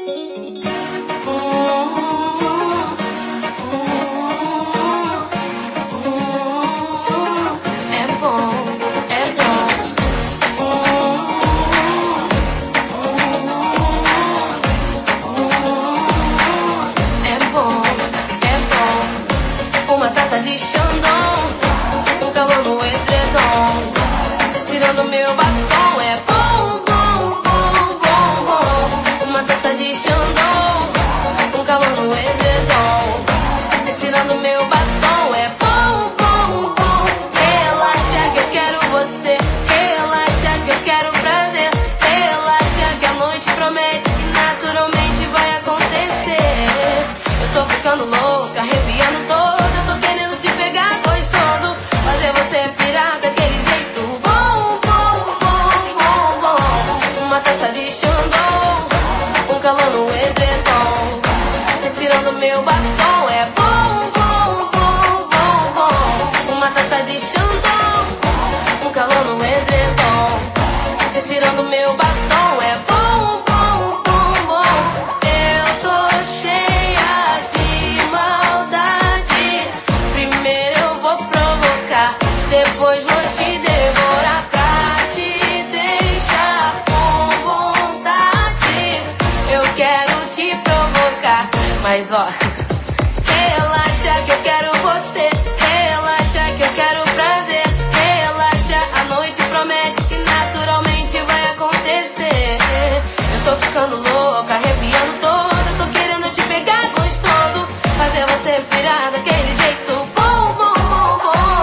De Xandão, um calor no edredom, você tirando meu batom, é bom, bom, bom, bom, bom. Uma taça de Xandão, um calor no edredom, você tirando meu batom, é bom, bom, bom. Relaxa que eu quero você, relaxa que eu quero prazer, relaxa que a noite promete que naturalmente vai acontecer. Eu tô ficando louca, arrepiando toda, eu tô querendo te pegar gostoso, fazer você pirar daquele jeito bom, bom, bom, bom, bom. Uma taça de Xandão, um calor no edredom, você tirando meu batom, é bom, bom, bom, bom, bom. Uma taça de Xandão, um calor no edredom, você tirando meu batom, é bom, bom, bom, bom. Eu tô cheia de maldade, primeiro eu vou provocar, depois vou te devorar pra te deixar com vontade. Eu quero te provocar, mas ó, relaxa que eu quero você, relaxa que eu quero prazer, relaxa, a noite promete que naturalmente vai acontecer. Eu tô ficando louca, arrepiando toda, tô querendo te pegar gostoso, fazer você pirar daquele jeito bom, bom, bom,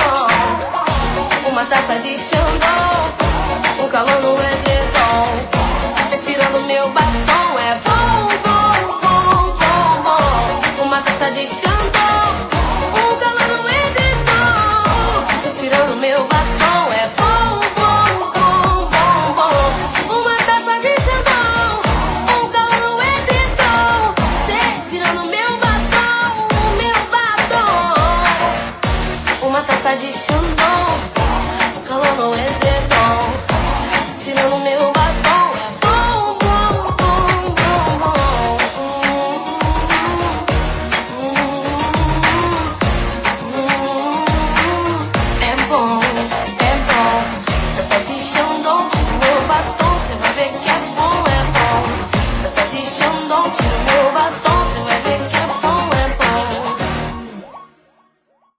bom. Uma taça de Xandão, um calor no edredom, você tirando meu batom, é bom, bom, bom, bom, bom. Uma taça de Xandão, um calor no edredom, você tirando meu batom, é bom, bom, bom, bom, bom. Uma taça de Xandão, um calor no edredom, você tirando meu batom, meu batom. Uma taça de Xandão.